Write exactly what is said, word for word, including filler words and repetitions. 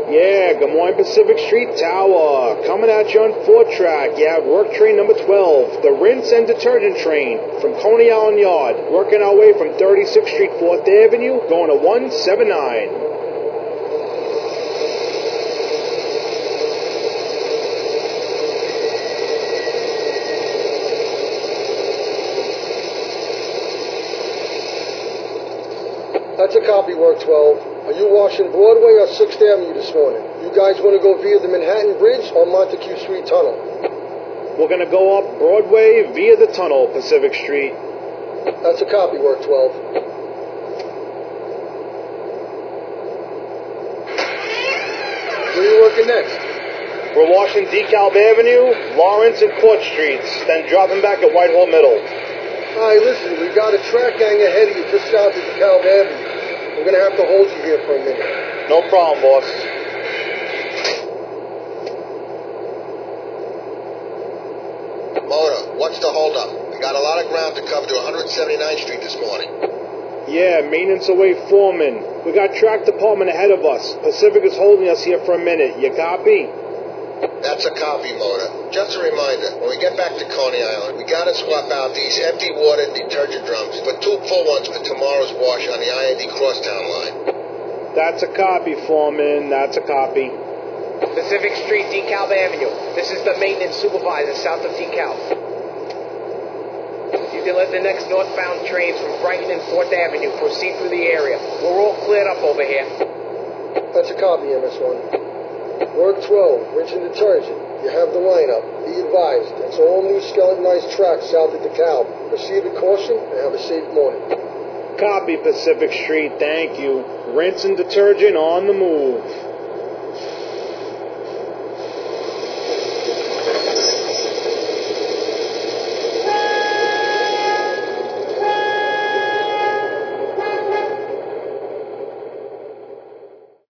Yeah, good morning, Pacific Street Tower. Coming at you on four track. You have work train number twelve, the rinse and detergent train from Coney Island Yard. Working our way from thirty-sixth Street, fourth Avenue, going to one seventy-nine. That's a copy, work twelve. Are you washing Broadway or sixth Avenue this morning? You guys want to go via the Manhattan Bridge or Montague Street Tunnel? We're going to go up Broadway via the tunnel, Pacific Street. That's a copy, work twelve. Where are you working next? We're washing DeKalb Avenue, Lawrence, and Court Streets, then dropping back at Whitehall Middle. All right, listen, we got a track gang ahead of you just south of DeKalb Avenue. We're going to have to hold you here for a minute. No problem, boss. Mona, what's the holdup? We got a lot of ground to cover to one seventy-ninth Street this morning. Yeah, maintenance away foreman. We got track department ahead of us. Pacific is holding us here for a minute. You copy? That's a copy, Mona. Just a reminder, when we get back to Coney Island, we gotta swap out these empty water detergent drums for two full ones for tomorrow's wash on the I N D Crosstown line. That's a copy, foreman. That's a copy. Pacific Street, DeKalb Avenue. This is the maintenance supervisor south of DeKalb. You can let the next northbound trains from Brighton and fourth Avenue proceed through the area. We're all cleared up over here. That's a copy, M S one. Work twelve, rinse and detergent. You have the lineup. Be advised, it's all new skeletonized tracks south of DeKalb. Proceed with caution and have a safe morning. Copy, Pacific Street. Thank you. Rinse and detergent on the move.